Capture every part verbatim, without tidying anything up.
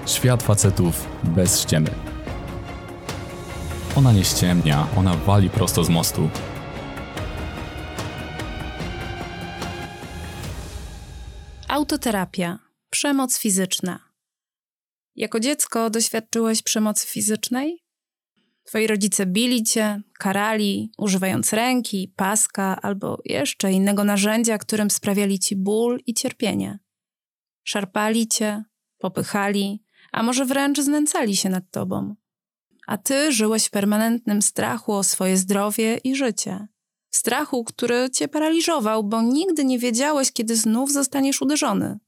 Świat facetów bez ściemy. Ona nie ściemnia, ona wali prosto z mostu. Autoterapia. Przemoc fizyczna. Jako dziecko doświadczyłeś przemocy fizycznej? Twoi rodzice bili cię, karali, używając ręki, paska albo jeszcze innego narzędzia, którym sprawiali ci ból i cierpienie. Szarpali cię, popychali, a może wręcz znęcali się nad tobą. A ty żyłeś w permanentnym strachu o swoje zdrowie i życie. Strachu, który cię paraliżował, bo nigdy nie wiedziałeś, kiedy znów zostaniesz uderzony.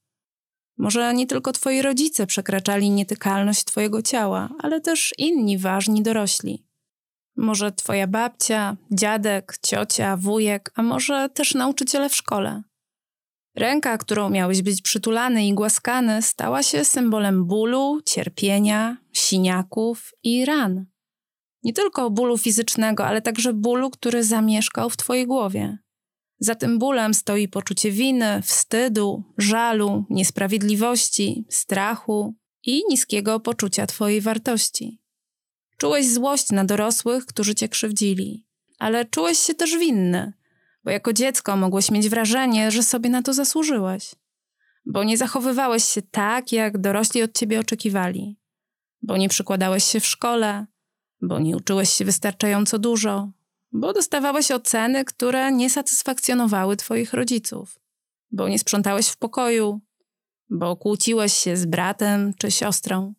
Może nie tylko twoi rodzice przekraczali nietykalność twojego ciała, ale też inni ważni dorośli. Może twoja babcia, dziadek, ciocia, wujek, a może też nauczyciele w szkole. Ręka, którą miałeś być przytulany i głaskany, stała się symbolem bólu, cierpienia, siniaków i ran. Nie tylko bólu fizycznego, ale także bólu, który zamieszkał w twojej głowie. Za tym bólem stoi poczucie winy, wstydu, żalu, niesprawiedliwości, strachu i niskiego poczucia twojej wartości. Czułeś złość na dorosłych, którzy cię krzywdzili, ale czułeś się też winny, bo jako dziecko mogłeś mieć wrażenie, że sobie na to zasłużyłeś, bo nie zachowywałeś się tak, jak dorośli od ciebie oczekiwali, bo nie przykładałeś się w szkole, bo nie uczyłeś się wystarczająco dużo, bo dostawałeś oceny, które nie satysfakcjonowały twoich rodziców, bo nie sprzątałeś w pokoju, bo kłóciłeś się z bratem czy siostrą,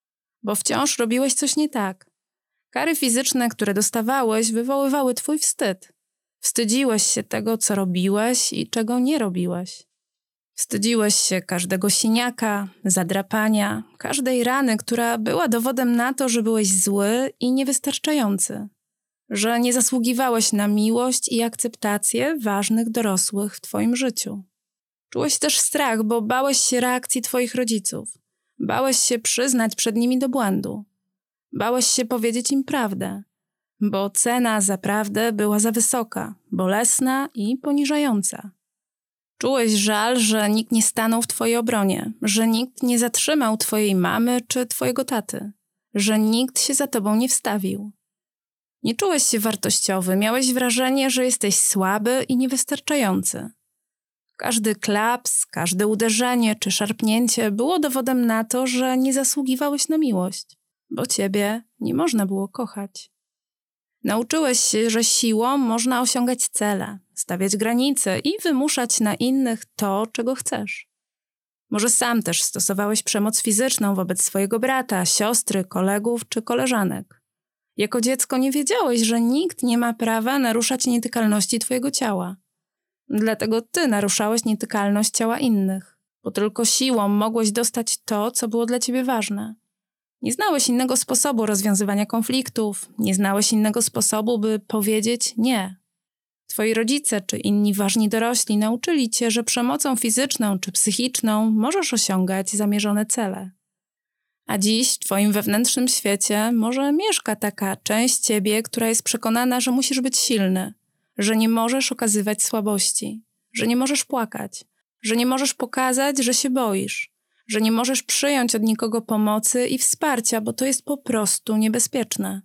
bo wciąż robiłeś coś nie tak. Kary fizyczne, które dostawałeś, wywoływały twój wstyd. Wstydziłeś się tego, co robiłeś i czego nie robiłeś. Wstydziłeś się każdego siniaka, zadrapania, każdej rany, która była dowodem na to, że byłeś zły i niewystarczający. Że nie zasługiwałeś na miłość i akceptację ważnych dorosłych w twoim życiu. Czułeś też strach, bo bałeś się reakcji twoich rodziców. Bałeś się przyznać przed nimi do błędu. Bałeś się powiedzieć im prawdę, bo cena za prawdę była za wysoka, bolesna i poniżająca. Czułeś żal, że nikt nie stanął w twojej obronie, że nikt nie zatrzymał twojej mamy czy twojego taty, że nikt się za tobą nie wstawił. Nie czułeś się wartościowy, miałeś wrażenie, że jesteś słaby i niewystarczający. Każdy klaps, każde uderzenie czy szarpnięcie było dowodem na to, że nie zasługiwałeś na miłość, bo ciebie nie można było kochać. Nauczyłeś się, że siłą można osiągać cele, stawiać granice i wymuszać na innych to, czego chcesz. Może sam też stosowałeś przemoc fizyczną wobec swojego brata, siostry, kolegów czy koleżanek. Jako dziecko nie wiedziałeś, że nikt nie ma prawa naruszać nietykalności twojego ciała. Dlatego ty naruszałeś nietykalność ciała innych, bo tylko siłą mogłeś dostać to, co było dla ciebie ważne. Nie znałeś innego sposobu rozwiązywania konfliktów, nie znałeś innego sposobu, by powiedzieć nie. Twoi rodzice czy inni ważni dorośli nauczyli cię, że przemocą fizyczną czy psychiczną możesz osiągać zamierzone cele. A dziś w twoim wewnętrznym świecie może mieszka taka część ciebie, która jest przekonana, że musisz być silny, że nie możesz okazywać słabości, że nie możesz płakać, że nie możesz pokazać, że się boisz, że nie możesz przyjąć od nikogo pomocy i wsparcia, bo to jest po prostu niebezpieczne.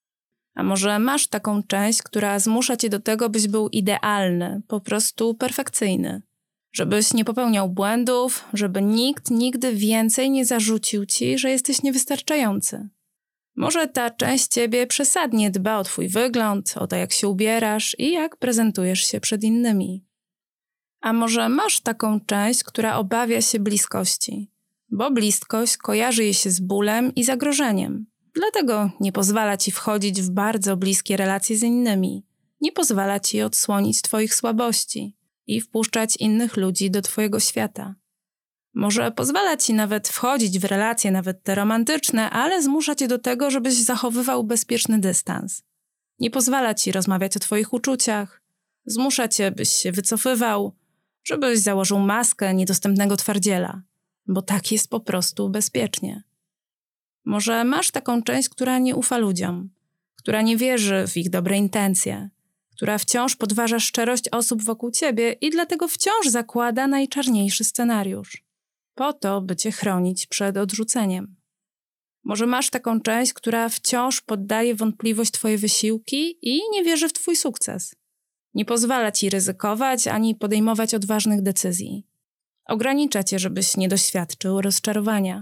A może masz taką część, która zmusza cię do tego, byś był idealny, po prostu perfekcyjny. Żebyś nie popełniał błędów, żeby nikt nigdy więcej nie zarzucił ci, że jesteś niewystarczający. Może ta część ciebie przesadnie dba o twój wygląd, o to, jak się ubierasz i jak prezentujesz się przed innymi. A może masz taką część, która obawia się bliskości, bo bliskość kojarzy jej się z bólem i zagrożeniem. Dlatego nie pozwala ci wchodzić w bardzo bliskie relacje z innymi, nie pozwala ci odsłonić twoich słabości i wpuszczać innych ludzi do twojego świata. Może pozwala ci nawet wchodzić w relacje, nawet te romantyczne, ale zmusza cię do tego, żebyś zachowywał bezpieczny dystans. Nie pozwala ci rozmawiać o twoich uczuciach, zmusza cię, byś się wycofywał, żebyś założył maskę niedostępnego twardziela, bo tak jest po prostu bezpiecznie. Może masz taką część, która nie ufa ludziom, która nie wierzy w ich dobre intencje, która wciąż podważa szczerość osób wokół ciebie i dlatego wciąż zakłada najczarniejszy scenariusz, po to, by cię chronić przed odrzuceniem. Może masz taką część, która wciąż poddaje wątpliwość twoje wysiłki i nie wierzy w twój sukces. Nie pozwala ci ryzykować ani podejmować odważnych decyzji. Ogranicza cię, żebyś nie doświadczył rozczarowania.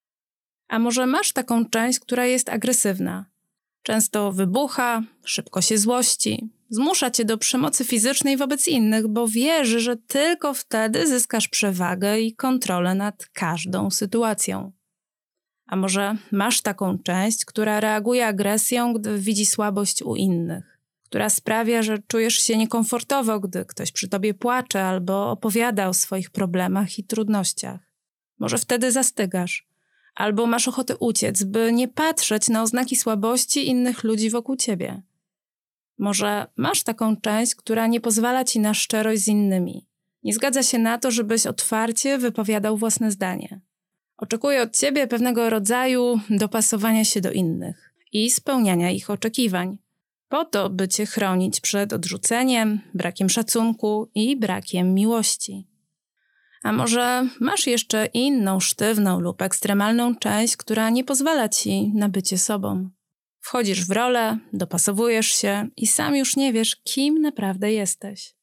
A może masz taką część, która jest agresywna. Często wybucha, szybko się złości, zmusza cię do przemocy fizycznej wobec innych, bo wierzy, że tylko wtedy zyskasz przewagę i kontrolę nad każdą sytuacją. A może masz taką część, która reaguje agresją, gdy widzi słabość u innych, która sprawia, że czujesz się niekomfortowo, gdy ktoś przy tobie płacze albo opowiada o swoich problemach i trudnościach. Może wtedy zastygasz, albo masz ochotę uciec, by nie patrzeć na oznaki słabości innych ludzi wokół ciebie. Może masz taką część, która nie pozwala ci na szczerość z innymi. Nie zgadza się na to, żebyś otwarcie wypowiadał własne zdanie. Oczekuje od ciebie pewnego rodzaju dopasowania się do innych i spełniania ich oczekiwań, po to, by cię chronić przed odrzuceniem, brakiem szacunku i brakiem miłości. A może masz jeszcze inną, sztywną lub ekstremalną część, która nie pozwala ci na bycie sobą. Wchodzisz w rolę, dopasowujesz się i sam już nie wiesz, kim naprawdę jesteś.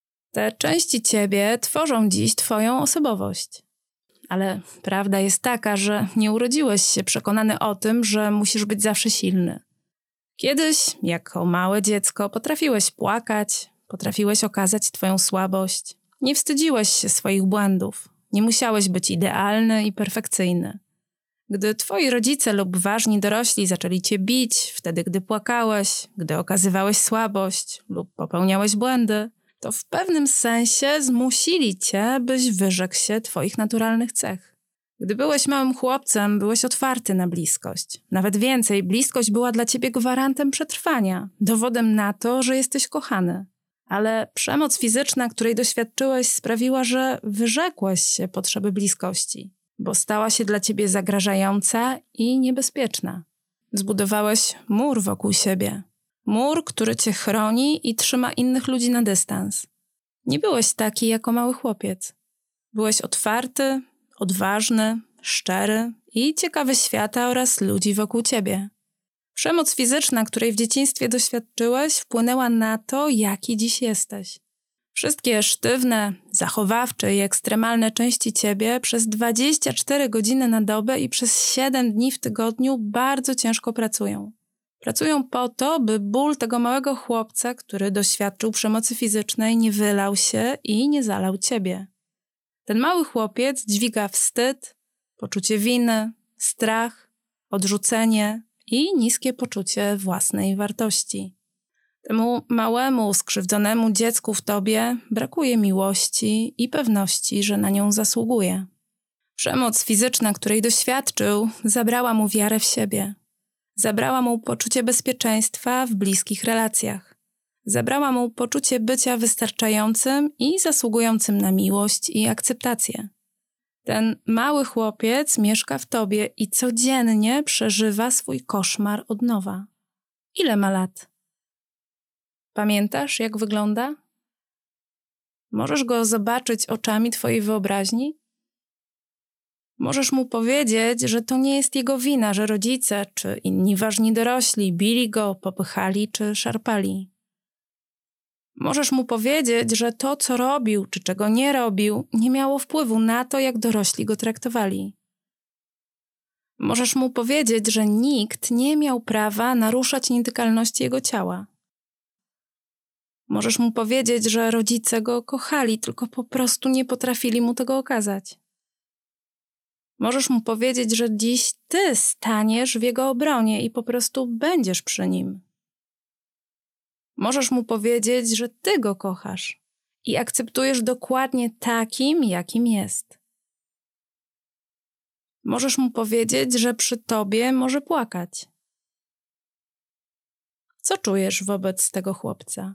Te części ciebie tworzą dziś twoją osobowość. Ale prawda jest taka, że nie urodziłeś się przekonany o tym, że musisz być zawsze silny. Kiedyś, jako małe dziecko, potrafiłeś płakać, potrafiłeś okazać twoją słabość. Nie wstydziłeś się swoich błędów. Nie musiałeś być idealny i perfekcyjny. Gdy twoi rodzice lub ważni dorośli zaczęli cię bić, wtedy gdy płakałeś, gdy okazywałeś słabość lub popełniałeś błędy, to w pewnym sensie zmusili cię, byś wyrzekł się twoich naturalnych cech. Gdy byłeś małym chłopcem, byłeś otwarty na bliskość. Nawet więcej, bliskość była dla ciebie gwarantem przetrwania, dowodem na to, że jesteś kochany. Ale przemoc fizyczna, której doświadczyłeś, sprawiła, że wyrzekłeś się potrzeby bliskości, bo stała się dla ciebie zagrażająca i niebezpieczna. Zbudowałeś mur wokół siebie. Mur, który cię chroni i trzyma innych ludzi na dystans. Nie byłeś taki jako mały chłopiec. Byłeś otwarty, odważny, szczery i ciekawy świata oraz ludzi wokół ciebie. Przemoc fizyczna, której w dzieciństwie doświadczyłeś, wpłynęła na to, jaki dziś jesteś. Wszystkie sztywne, zachowawcze i ekstremalne części ciebie przez dwadzieścia cztery godziny na dobę i przez siedem dni w tygodniu bardzo ciężko pracują. Pracują po to, by ból tego małego chłopca, który doświadczył przemocy fizycznej, nie wylał się i nie zalał ciebie. Ten mały chłopiec dźwiga wstyd, poczucie winy, strach, odrzucenie i niskie poczucie własnej wartości. Temu małemu, skrzywdzonemu dziecku w tobie brakuje miłości i pewności, że na nią zasługuje. Przemoc fizyczna, której doświadczył, zabrała mu wiarę w siebie. Zabrała mu poczucie bezpieczeństwa w bliskich relacjach. Zabrała mu poczucie bycia wystarczającym i zasługującym na miłość i akceptację. Ten mały chłopiec mieszka w tobie i codziennie przeżywa swój koszmar od nowa. Ile ma lat? Pamiętasz, jak wygląda? Możesz go zobaczyć oczami twojej wyobraźni? Możesz mu powiedzieć, że to nie jest jego wina, że rodzice czy inni ważni dorośli bili go, popychali czy szarpali. Możesz mu powiedzieć, że to, co robił czy czego nie robił, nie miało wpływu na to, jak dorośli go traktowali. Możesz mu powiedzieć, że nikt nie miał prawa naruszać nietykalności jego ciała. Możesz mu powiedzieć, że rodzice go kochali, tylko po prostu nie potrafili mu tego okazać. Możesz mu powiedzieć, że dziś ty staniesz w jego obronie i po prostu będziesz przy nim. Możesz mu powiedzieć, że ty go kochasz i akceptujesz dokładnie takim, jakim jest. Możesz mu powiedzieć, że przy tobie może płakać. Co czujesz wobec tego chłopca?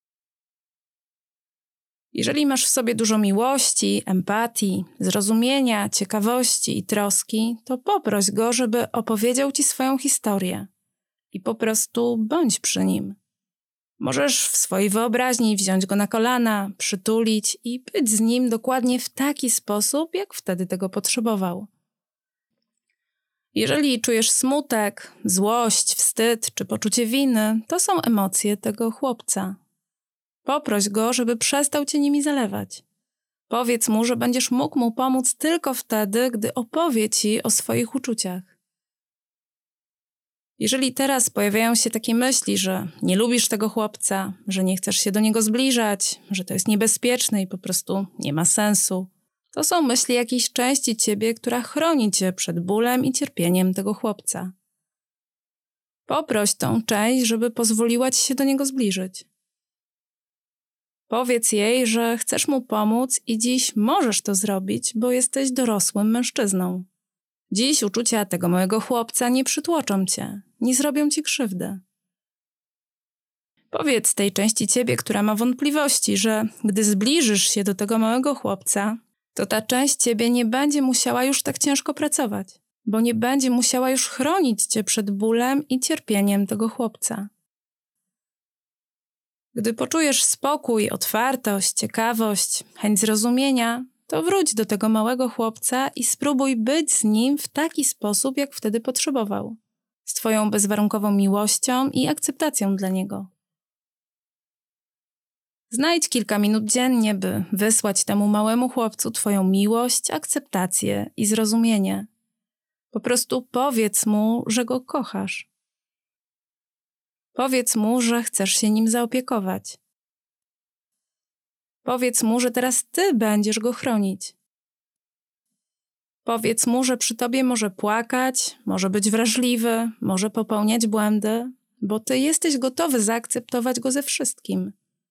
Jeżeli masz w sobie dużo miłości, empatii, zrozumienia, ciekawości i troski, to poproś go, żeby opowiedział ci swoją historię i po prostu bądź przy nim. Możesz w swojej wyobraźni wziąć go na kolana, przytulić i być z nim dokładnie w taki sposób, jak wtedy tego potrzebował. Jeżeli czujesz smutek, złość, wstyd czy poczucie winy, to są emocje tego chłopca. Poproś go, żeby przestał cię nimi zalewać. Powiedz mu, że będziesz mógł mu pomóc tylko wtedy, gdy opowie ci o swoich uczuciach. Jeżeli teraz pojawiają się takie myśli, że nie lubisz tego chłopca, że nie chcesz się do niego zbliżać, że to jest niebezpieczne i po prostu nie ma sensu, to są myśli jakiejś części ciebie, która chroni cię przed bólem i cierpieniem tego chłopca. Poproś tą część, żeby pozwoliła ci się do niego zbliżyć. Powiedz jej, że chcesz mu pomóc i dziś możesz to zrobić, bo jesteś dorosłym mężczyzną. Dziś uczucia tego małego chłopca nie przytłoczą cię, nie zrobią ci krzywdy. Powiedz tej części ciebie, która ma wątpliwości, że gdy zbliżysz się do tego małego chłopca, to ta część ciebie nie będzie musiała już tak ciężko pracować, bo nie będzie musiała już chronić cię przed bólem i cierpieniem tego chłopca. Gdy poczujesz spokój, otwartość, ciekawość, chęć zrozumienia, to wróć do tego małego chłopca i spróbuj być z nim w taki sposób, jak wtedy potrzebował. Z twoją bezwarunkową miłością i akceptacją dla niego. Znajdź kilka minut dziennie, by wysłać temu małemu chłopcu twoją miłość, akceptację i zrozumienie. Po prostu powiedz mu, że go kochasz. Powiedz mu, że chcesz się nim zaopiekować. Powiedz mu, że teraz ty będziesz go chronić. Powiedz mu, że przy tobie może płakać, może być wrażliwy, może popełniać błędy, bo ty jesteś gotowy zaakceptować go ze wszystkim.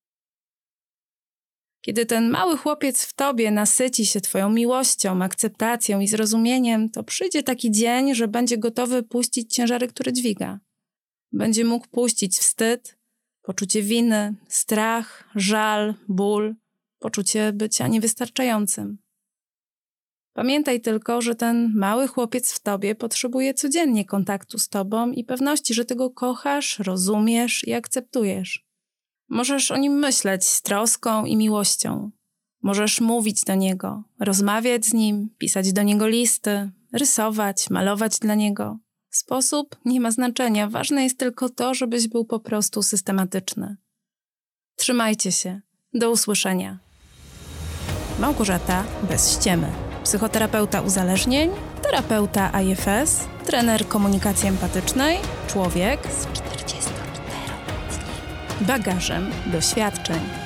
Kiedy ten mały chłopiec w tobie nasyci się twoją miłością, akceptacją i zrozumieniem, to przyjdzie taki dzień, że będzie gotowy puścić ciężary, które dźwiga. Będzie mógł puścić wstyd, poczucie winy, strach, żal, ból, poczucie bycia niewystarczającym. Pamiętaj tylko, że ten mały chłopiec w tobie potrzebuje codziennie kontaktu z tobą i pewności, że ty go kochasz, rozumiesz i akceptujesz. Możesz o nim myśleć z troską i miłością. Możesz mówić do niego, rozmawiać z nim, pisać do niego listy, rysować, malować dla niego. Sposób nie ma znaczenia, ważne jest tylko to, żebyś był po prostu systematyczny. Trzymajcie się. Do usłyszenia. Małgorzata bez ściemy. Psychoterapeuta uzależnień, terapeuta A F S, trener komunikacji empatycznej, człowiek z czterdziestoczteroletnim bagażem doświadczeń.